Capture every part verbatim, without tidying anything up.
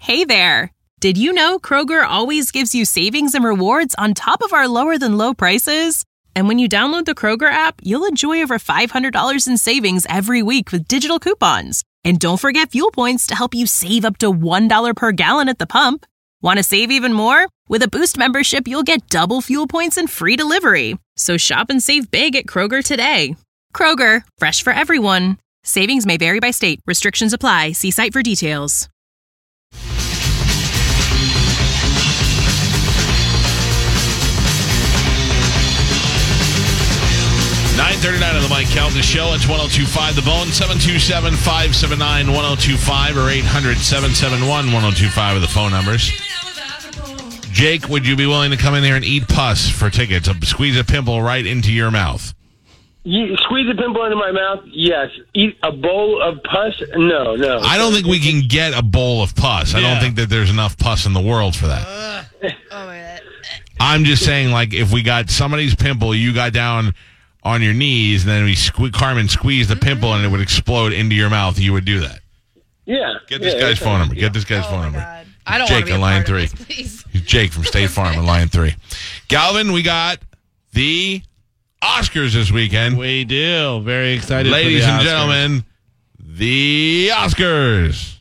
Hey there! Did you know Kroger always gives you savings and rewards on top of our lower-than-low prices? And when you download the Kroger app, you'll enjoy over five hundred dollars in savings every week with digital coupons. And don't forget fuel points to help you save up to one dollar per gallon at the pump. Want to save even more? With a Boost membership, you'll get double fuel points and free delivery. So shop and save big at Kroger today. Kroger, fresh for everyone. Savings may vary by state. Restrictions apply. See site for details. nine thirty-nine on the Mike Calta Show. It's ten twenty-five The Bone. seven two seven, five seven nine, one oh two five or eight hundred, seven seven one, one oh two five are the phone numbers. Jake, would you be willing to come in here and eat pus for tickets? Squeeze a pimple right into your mouth. You squeeze a pimple into my mouth? Yes. Eat a bowl of pus? No, no. I don't think we can get a bowl of pus. I Yeah. don't think that there's enough pus in the world for that. Uh, oh, my God. I'm just saying, like, if we got somebody's pimple, you got down on your knees, and then we sque- Carmen squeezed the pimple, and it would explode into your mouth, you would do that. Yeah. Get this yeah, guy's that's phone fine. number. Get this guy's Oh, phone my number. God. I don't want Jake to be on a line part three. of this, please. He's Jake from State Farm on line three. Galvin, we got the Oscars this weekend. We do. Very excited. Ladies for the and Oscars. gentlemen, the Oscars.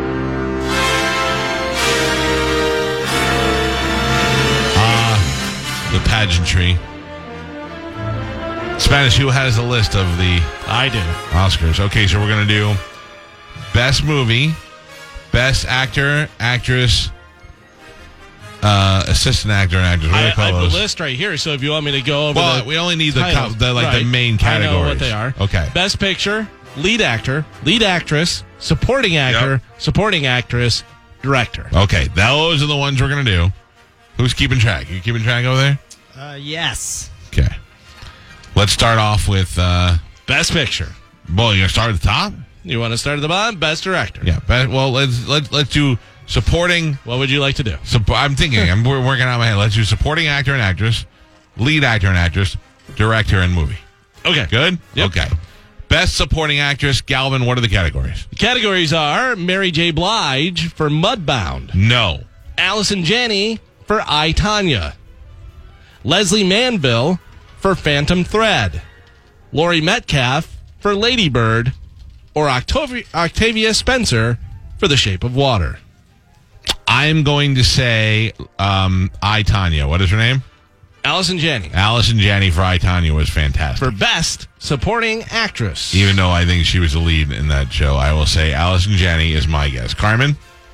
Ah, the pageantry. Spanish, who has a list of the I do. Oscars? Okay, so we're going to do Best Movie, Best Actor, Actress, uh, Assistant Actor, and Actress. What do I, they call I have those? the list right here. So if you want me to go over Well, the we only need the, titles. co- the like the Right. main categories. I know what they are. Okay. Best Picture, Lead Actor, Lead Actress, Supporting Actor, Yep. Supporting Actress, Director. Okay, those are the ones we're going to do. Who's keeping track? You keeping track over there? Uh, yes. Okay. Let's start off with, uh, Best Picture. well, you're going to start at the top? You want to start at the bottom? Best Director. Yeah. Be- well, let's, let's, let's do supporting. What would you like to do? Supp- I'm thinking. I'm we're working out my head. Let's do supporting actor and actress, lead actor and actress, director and movie. Okay. Good? Yep. Okay. Best supporting actress, Galvin, what are the categories? The categories are Mary J. Blige for Mudbound, No. Allison Janney for I, Tonya, Leslie Manville for Phantom Thread, Laurie Metcalf for Lady Bird, or Octavia, Octavia Spencer for The Shape of Water. I'm going to say um, I, Tonya. What is her name? Allison Janney Allison Janney for I, Tonya was fantastic. for Best Supporting Actress. Even though I think she was the lead in that show, I will say Allison Janney is my guess. Carmen?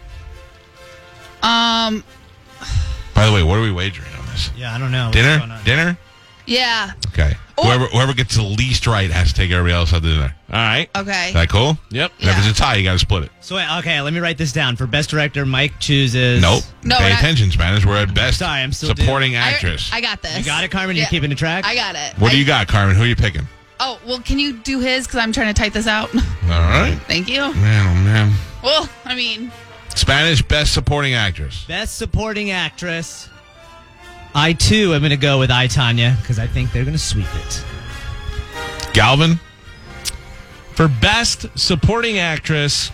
Um, By the way, what are we wagering on this? Yeah, I don't know. What's going Dinner? on? Dinner? yeah. Okay. Or- Whoever whoever gets the least right has to take everybody else out to dinner. All right. Okay. Is that cool? Yep. And if Yeah. it's a tie, you got to split it. So, wait, okay, let me write this down. For Best Director, Mike chooses... Nope. No, Pay we're not- attention, Spanish. We're at best Sorry, I'm still supporting I- actress. I, got this. You got it, Carmen? Yeah. You keeping the track? I got it. what do I- you got, Carmen? Who are you picking? Oh, well, can you do his? Because I'm trying to type this out. All right. Thank you. Man, oh, man. Well, I mean, Spanish best supporting actress. Best Supporting Actress. I, too, am going to go with I, Tonya, because I think they're going to sweep it. Galvin? For Best Supporting Actress,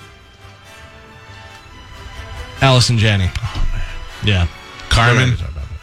Allison Janney. Oh, man. Yeah. Carmen?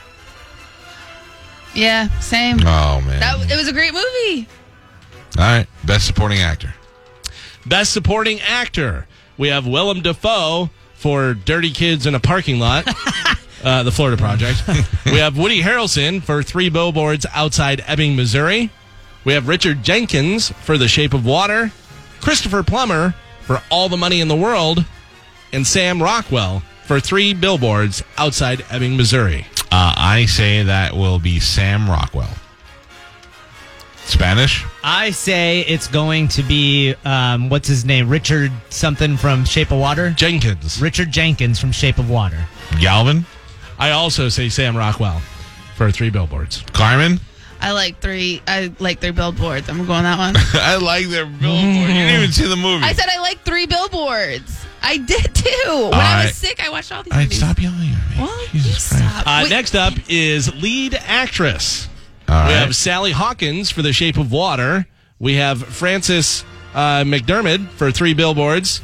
yeah, same. Oh, man. That it was a great movie. All right. Best supporting actor. Best Supporting Actor, we have Willem Dafoe for Dirty Kids in a Parking Lot, uh, the Florida Project. We have Woody Harrelson for Three Billboards Outside Ebbing, Missouri. We have Richard Jenkins for The Shape of Water, Christopher Plummer for All the Money in the World, and Sam Rockwell for Three Billboards Outside Ebbing, Missouri. Uh, I say that will be Sam Rockwell. Spanish? I say it's going to be, um, what's his name? Richard something from Shape of Water? Jenkins. Richard Jenkins from Shape of Water. Galvin? I also say Sam Rockwell for Three Billboards. Carmen? I like three. I like three billboards. I'm going that one. I like their billboard. You didn't even see the movie. I said I like three billboards. I did too. When I right. was sick, I watched all these All right, movies. stop yelling at me. Well, Jesus you Christ. stop. Uh, Wait, next up is Lead Actress. All We right. have Sally Hawkins for The Shape of Water. We have Frances uh, McDermott for Three Billboards.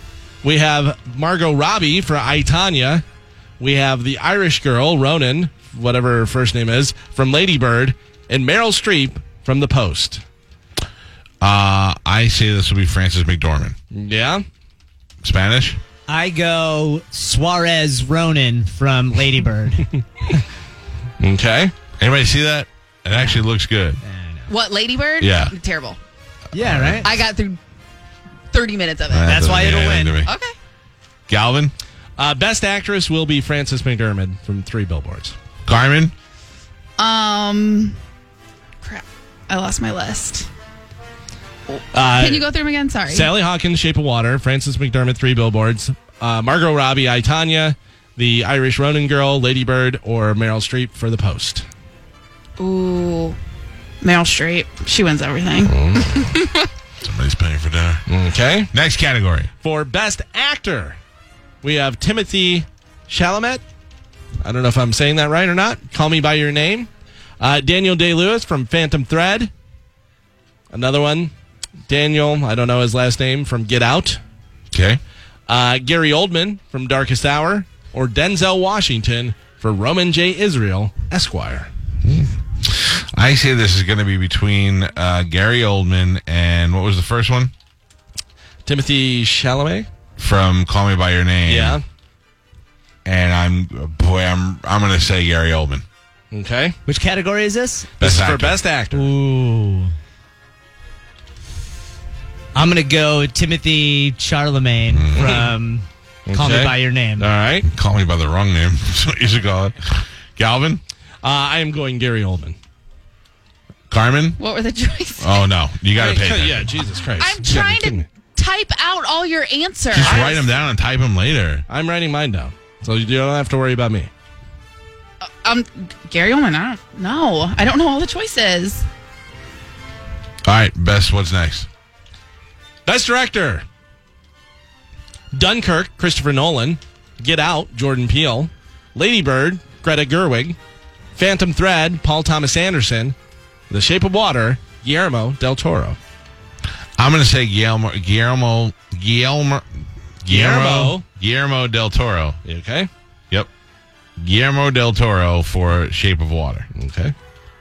We have Margot Robbie for I, Tonya. We have the Irish girl, Ronan, whatever her first name is, from Lady Bird. And Meryl Streep from The Post. Uh, I say this will be Frances McDormand. Yeah? Spanish? I go Suarez Ronan from Lady Bird. Okay. Anybody see that? It actually looks good. What, Lady Bird? Yeah. Terrible. Yeah, right? I got through thirty minutes of it. That That's doesn't why mean it'll anything win. to me. Okay. Galvin? Uh, best actress will be Frances McDormand from Three Billboards. Carmen? Um, crap. I lost my list. Uh, Can you go through them again? Sorry. Sally Hawkins, Shape of Water. Frances McDormand, Three Billboards. Uh, Margot Robbie, I, Tonya. The Irish Ronan girl, Lady Bird. Or Meryl Streep for The Post. Ooh. Meryl Streep. She wins everything. Somebody's paying for dinner. Okay. Next category. For Best Actor, we have Timothy Chalamet. I don't know if I'm saying that right or not. Call Me By Your Name. Uh, Daniel Day-Lewis from Phantom Thread. Another one. Daniel, I don't know his last name, from Get Out. Okay. Uh, Gary Oldman from Darkest Hour. Or Denzel Washington for Roman J. Israel, Esquire. I say this is going to be between uh, Gary Oldman and what was the first one? Timothy Chalamet. From Call Me By Your Name. Yeah. And I'm, boy, I'm I'm going to say Gary Oldman. Okay. Which category is this? This Best is for actor. Best Actor. Ooh. I'm going to go Timothy Charlemagne from Call Me Okay. By Your Name. All right. Call me by the wrong name. That's what you should call it. Galvin? Uh, I am going Gary Oldman. Carmen? What were the choices? Oh, no. You got to pay attention. Yeah, Jesus Christ. I'm You gotta be trying kidding to me. type out all your answers. Just write them down and type them later. I'm writing mine down. So you don't have to worry about me. Um, Gary Oldman, I don't know. I don't know all the choices. All right. Best, what's next? Best Director. Dunkirk, Christopher Nolan. Get Out, Jordan Peele. Lady Bird, Greta Gerwig. Phantom Thread, Paul Thomas Anderson. The Shape of Water, Guillermo del Toro. I'm going to say Guillermo, Guillermo, Guillermo, Guillermo, Guillermo del Toro. You okay? Yep. Guillermo del Toro for Shape of Water. Okay.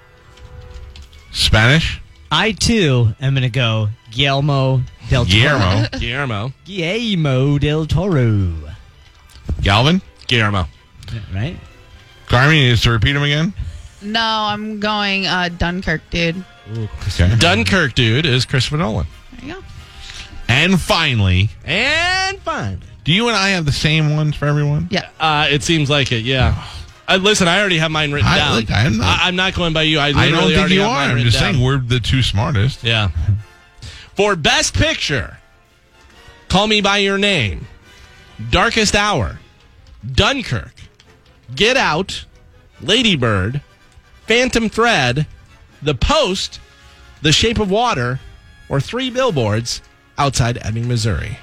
Spanish? I, too, am going to go Guillermo del Toro. Guillermo. Guillermo. Guillermo del Toro. Galvin? Guillermo. Right? Carmen, you need to repeat them again? No, I'm going uh, Dunkirk, dude. Okay. Dunkirk, dude, is Christopher Nolan. There you go. And finally, And fine. do you and I have the same ones for everyone? Yeah. Uh, it seems like it, yeah. Uh, listen, I already have mine written I- down. look, I'm not- I, I'm not going by you. I I literally don't think already you have are. mine I'm written just down. saying we're the two smartest. Yeah. For Best Picture, Call Me By Your Name, Darkest Hour, Dunkirk, Get Out, Lady Bird, Phantom Thread, The Post, The Shape of Water, or Three Billboards Outside Ebbing, Missouri.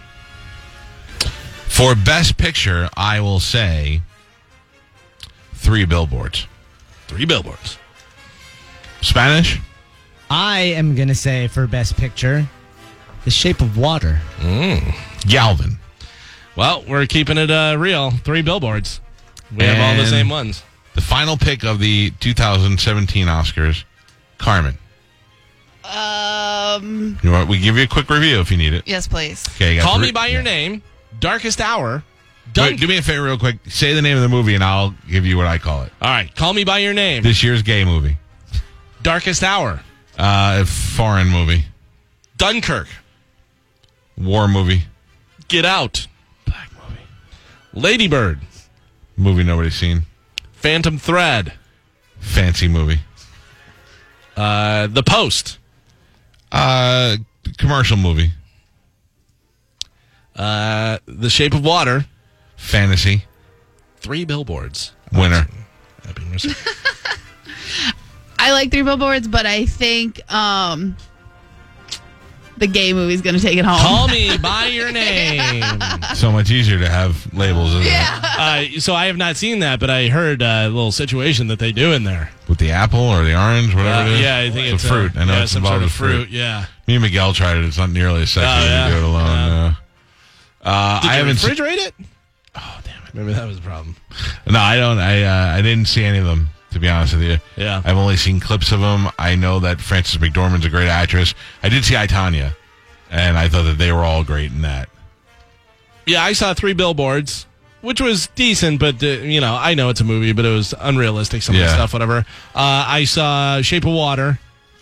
For Best Picture, I will say Three Billboards. Three Billboards. Spanish? I am going to say for Best Picture, The Shape of Water. Galvin. Well, we're keeping it uh, real. Three Billboards. We have all the And same ones. The final pick of the two thousand seventeen Oscars, Carmen. Um. You want, we give you a quick review if you need it. Yes, please. Okay, you got Call three- Me By Your yeah. Name, Darkest Hour, Wait, Dunk. do me a favor real quick. Say the name of the movie and I'll give you what I call it. All right, Call Me By Your Name, This year's gay movie. Darkest Hour, Uh, foreign movie. Dunkirk, War movie. Get Out, Black Movie, Lady Bird, Movie nobody's seen. Phantom Thread, Fancy movie. uh, The Post, Uh, commercial movie. uh, The Shape of Water, Fantasy. Three Billboards. Winner. Ebbing, Missouri. I like Three Billboards, but I think um, the gay movie's going to take it home. Call Me By Your Name. So much easier to have labels, isn't Yeah. Uh, so I have not seen that, but I heard uh, a little situation that they do in there. it? With the apple or the orange, whatever Uh, it is. yeah, I think it's, a fruit. Uh, I know yeah, it's some involved sort of with fruit. fruit. Yeah. Me and Miguel tried it. It's not nearly as sexy Oh, as yeah. you do it alone. Yeah. Uh, Uh, Did I you haven't. se- refrigerate it? Oh, damn it. Maybe that was the problem. no, I don't. I uh, I didn't see any of them. To be honest with you, Yeah. I've only seen clips of them. I know that Frances McDormand's a great actress. I did see I, Tonya, and I thought that they were all great in that. Yeah, I saw Three Billboards, which was decent, but, uh, you know, I know it's a movie, but it was unrealistic, some of the Yeah. stuff, whatever. Uh, I saw Shape of Water.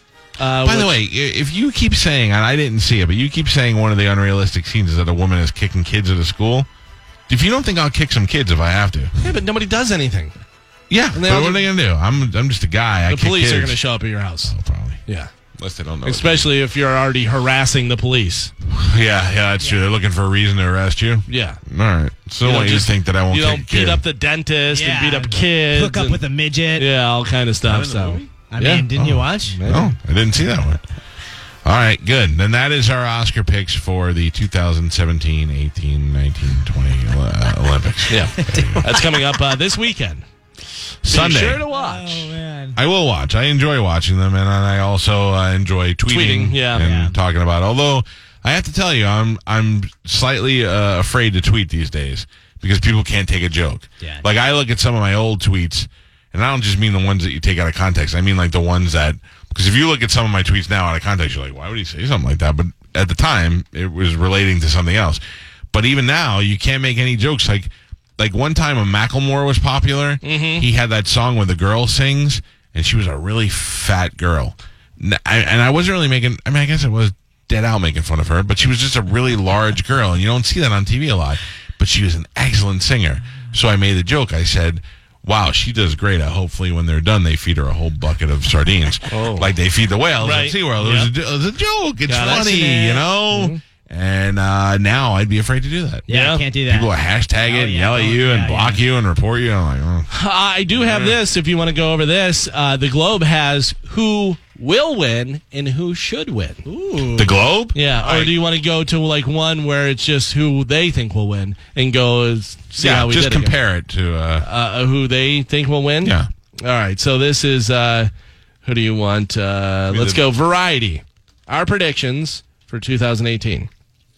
Uh, By the which- way, i- if you keep saying, and I didn't see it, but you keep saying one of the unrealistic scenes is that a woman is kicking kids at a school. If you don't think I'll kick some kids if I have to, Yeah, but nobody does anything. yeah. And they But all what do- are they gonna do? I'm I'm just a guy. I The kick police kids. are going to show up at your house. Oh, probably. Yeah. Unless they don't know. Especially if you're already harassing the police. Yeah, yeah, that's true. They're looking for a reason to arrest you. Yeah. All right. So I You want don't you to think that I won't You kick don't a beat kid. up the dentist and beat up kids. Hook up and- with a midget. Yeah, all kind of stuff. So. I Yeah. mean, didn't you watch? No, I didn't see that one. All right, good. Then that is our Oscar picks for the two thousand seventeen, eighteen, nineteen, twenty uh, Olympics. Yeah. That's coming up uh, this weekend. Sunday. Be sure to watch. Oh, man. I will watch. I enjoy watching them, and I also uh, enjoy tweeting, Tweeting, yeah. and Yeah. talking about it. Although I have to tell you, I'm I'm slightly uh, afraid to tweet these days because people can't take a joke. Yeah. Like I look at some of my old tweets, and I don't just mean the ones that you take out of context. I mean like the ones that, because if you look at some of my tweets now out of context, you're like, why would he say something like that? But at the time, it was relating to something else. But even now, you can't make any jokes. Like, like one time when Macklemore was popular, Mm-hmm. he had that song where the girl sings, and she was a really fat girl. N- I- And I wasn't really making, I mean, I guess I was dead out making fun of her, but she was just a really large girl, and you don't see that on T V a lot. But she was an excellent singer. So I made the joke. I said, wow, she does great. Uh, hopefully when they're done, they feed her a whole bucket of sardines. Oh. Like they feed the whales Right. at SeaWorld. It, was a, it was a joke. It's Yeah, that's funny, an- you know? Mhm. And uh, now I'd be afraid to do that. Yeah, Yeah. I can't do that. People will hashtag it Oh, and yeah. yell at Oh, you and yeah, block yeah. you and report you. I'm like, oh. Uh, I do have this if you want to go over this. Uh, the Globe has who will win and who should win. Ooh. The Globe? Yeah, or I- do you want to go to like one where it's just who they think will win and go as- see yeah, how we just did again? compare it to. Uh, Uh, who they think will win? Yeah. All right, so this is uh, who do you want? Uh, Me let's the- go Variety. Our predictions for two thousand eighteen.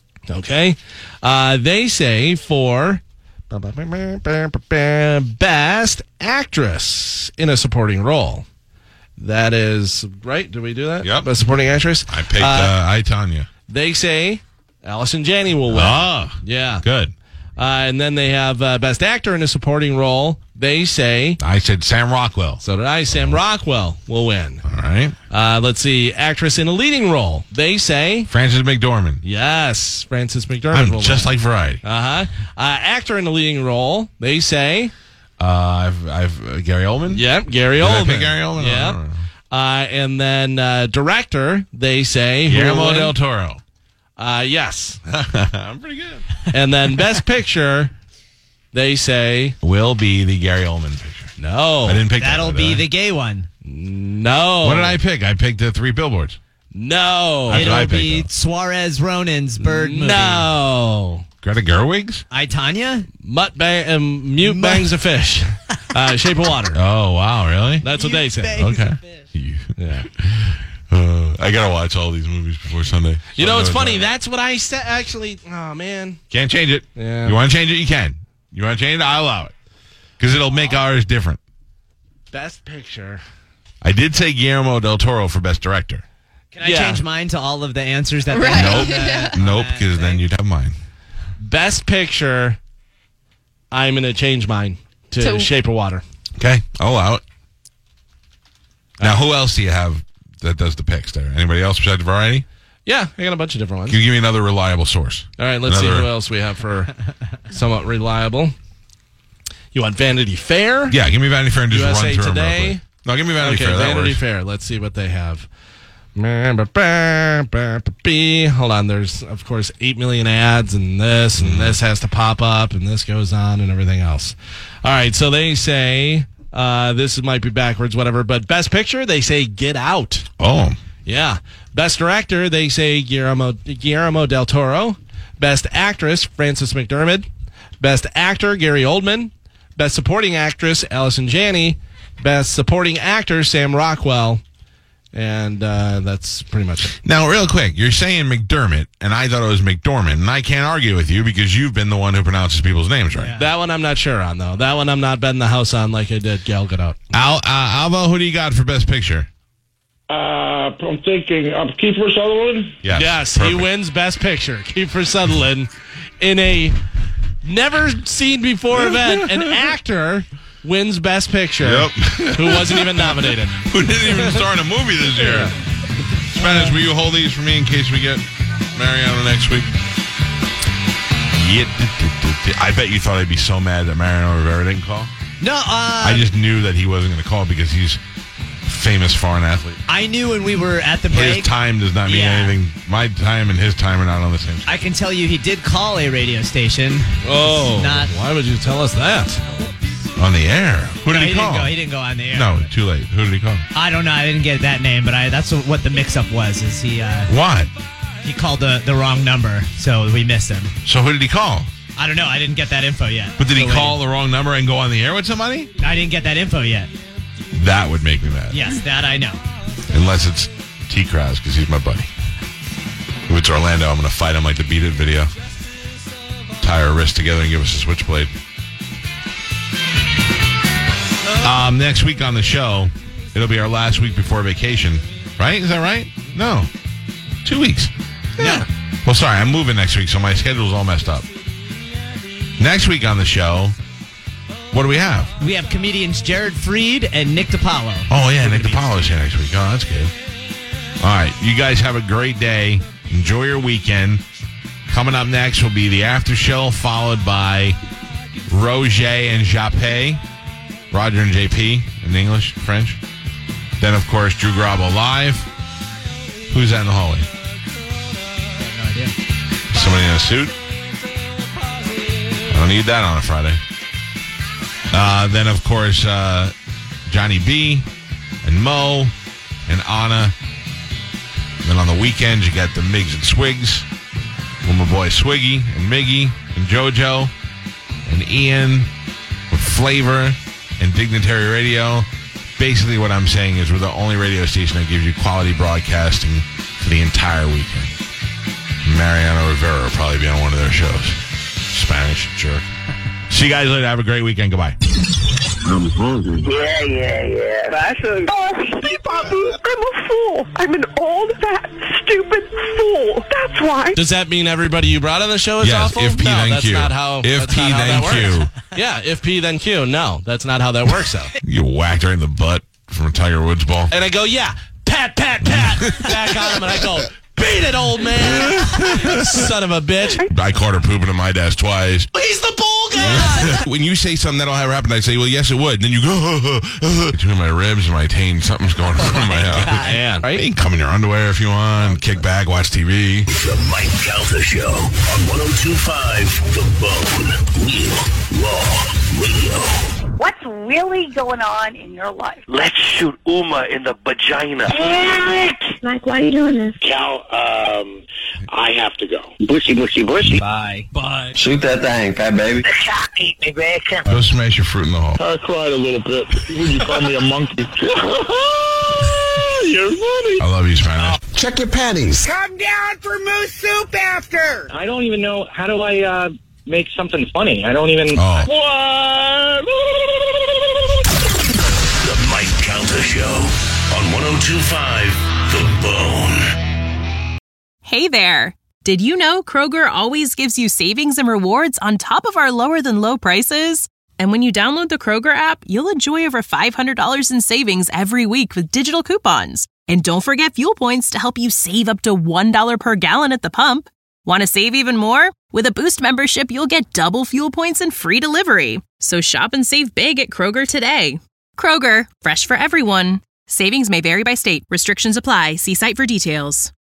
Okay, uh, they say for best actress in a supporting role. That is right. Did we do that? Yep. Best supporting actress. I picked Uh, uh, I, Tonya. They say Allison Janney will win. Ah, Yeah. good. Uh, and then they have uh, best actor in a supporting role. They say, I said Sam Rockwell. so did I, Sam Rockwell will win. All right. Uh, let's see, actress in a leading role. They say, Frances McDormand. yes, Frances McDormand I'm will just win. like Variety. Uh-huh. Uh Actor in a leading role. They say, Uh, I've, I've uh, Gary Oldman. yep, Gary Did I Oldman. pick Gary Oldman? Yep. Oh. Uh, and then uh, director, they say, who will Guillermo win? del Toro. Uh, yes. I'm pretty good. And then best picture, they say, Will be the Gary Oldman picture. no. I didn't pick that. That'll one, be did I? the gay one. No. What did I pick? I picked the Three Billboards. No. That's what I It'll picked, be though. Suarez Ronan's bird movie. No. Greta Gerwig's? I, Tanya? Mutt bang, um, mute bangs a fish. Uh, Shape of Water. Oh, wow, really? That's what they say. Okay. You- Yeah. Uh, I gotta watch all these movies before Sunday. You So I know, it's it's funny. all right. That's what I said. Actually, oh man. Can't change it. Yeah. You want to change it? You can. You want to change it? I'll allow it. Because it'll make ours different. Best picture. I did say Guillermo del Toro for Best Director. Can I Yeah. change mine to all of the answers that Right. they Nope. have? Nope, because then you'd have mine. Best picture. I'm gonna change mine to So- Shape of Water. Okay, I'll allow it. Now, who else do you have that does the picks there? Anybody else besides Variety? Yeah, I got a bunch of different ones. Can you give me another reliable source? All right, let's see Another- who else we have for somewhat reliable. You want Vanity Fair? Yeah, give me Vanity Fair and just U S A run through them real Today? quick. No, give me Vanity Okay, Fair. That Vanity works. Fair. Let's see what they have. Hold on. There's, of course, eight million ads, and this, and this has to pop up, and this goes on, and everything else. All right, so they say, uh, this might be backwards, whatever, but Best Picture, they say Get Out. Oh, Yeah. Best Director, they say Guillermo, Guillermo del Toro. Best Actress, Frances McDormand. Best Actor, Gary Oldman. Best Supporting Actress, Allison Janney. Best Supporting Actor, Sam Rockwell. And uh, that's pretty much it. Now, real quick, you're saying McDermott, and I thought it was McDormand, and I can't argue with you because you've been the one who pronounces people's names right. Yeah. That one I'm not sure on, though. That one I'm not betting the house on like I did Gal Gadot. Al, uh, Alvo, who do you got for Best Picture? Uh, I'm thinking uh, Kiefer Sutherland. Yes, Yes, perfect. he wins Best Picture. Kiefer Sutherland in a never-seen-before event. An actor wins Best Picture Yep. who wasn't even nominated. Who didn't even star in a movie this year. Spanish, will you hold these for me in case we get Mariano next week? Yeah, I bet you thought I'd be so mad that Mariano Rivera didn't call. No, uh, I just knew that he wasn't going to call because he's a famous foreign athlete. I knew when we were at the break. His time does not mean Yeah. anything. My time and his time are not on the same. I can tell you he did call a radio station. Oh, Not- why would you tell us that? On the air. Who did No, he, he call? didn't go. He didn't go on the air. No, too late. Who did he call? I don't know. I didn't get that name, but I that's what the mix-up was. Is he uh, What? he called the the wrong number, so we missed him. So who did he call? I don't know. I didn't get that info yet. But did he Still call the wrong number and go on the air with somebody? waiting. I didn't get that info yet. That would make me mad. Yes, that I know. Unless it's T. Krause, because he's my buddy. If it's Orlando, I'm going to fight him like the Beat It video. Tie our wrists together and give us a switchblade. Um, next week on the show, it'll be our last week before vacation. Right? Is that right? No. Two weeks. Yeah. Well, sorry, I'm moving next week, so my schedule's all messed up. Next week on the show, what do we have? We have comedians Jared Freed and Nick DiPaolo. Oh, yeah, Nick DiPaolo's here next week. Oh, that's good. All right, you guys have a great day. Enjoy your weekend. Coming up next will be the after show, followed by Roger and Japé. Roger and J P in English, French. Then, of course, Drew Garabo live. Who's that in the hallway? No idea. Somebody in a suit? I don't need that on a Friday. Uh, then, of course, uh, Johnny B and Mo and Anna. Then on the weekends, you got the Migs and Swigs with my boy Swiggy and Miggy and JoJo and Ian with Flavor and Dignitary Radio. Basically, what I'm saying is we're the only radio station that gives you quality broadcasting for the entire weekend. Mariano Rivera will probably be on one of their shows. Spanish jerk. See you guys later. Have a great weekend. Goodbye. I'm hungry. Yeah, yeah, yeah. That's a... Oh, Steve, I'm a fool. I'm an old, fat, stupid fool. That's why. Does that mean everybody you brought on the show is Yes, awful? if P, no, then that's Q. not how. If that's P, not how then that works. Q. Yeah, if P, then Q. No, that's not how that works out. You whacked her in the butt from a Tiger Woods ball. And I go, yeah, pat, pat, pat, back on him, and I go, beat it, old man, son of a bitch. I caught her pooping on my desk twice. He's the bull guy. When you say something that'll ever happen, I say, well, yes, it would. Then you go, between my ribs and my taint, something's going on in my house. Man, right? You can come in your underwear if you want, kick back, watch T V. The Mike Calta Show on one oh two point five The Bone. Real Raw Radio. What's really going on in your life? Let's shoot Uma in the vagina. Like, why are you doing this? Cal, um, I have to go. Bushy, bushy, bushy. Bye. Bye. Shoot that thing, fat baby. Eat me, bacon. Go smash your fruit in the hole. I cried a little bit when you called me a monkey. You're funny. I love you, Spanish. Check your panties. Come down for moose soup after. I don't even know, how do I, uh, make something funny? I don't even... Oh. What? The Mike Calta Show on one oh two point five The Bone. Hey there! Did you know Kroger always gives you savings and rewards on top of our lower than low prices? And when you download the Kroger app, you'll enjoy over five hundred dollars in savings every week with digital coupons. And don't forget fuel points to help you save up to one dollar per gallon at the pump. Want to save even more? With a Boost membership, you'll get double fuel points and free delivery. So shop and save big at Kroger today. Kroger, fresh for everyone. Savings may vary by state. Restrictions apply. See site for details.